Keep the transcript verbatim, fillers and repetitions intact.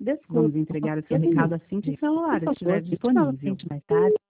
Vamos entregar o seu recado assim que o celular estiver disponível. Mais tarde.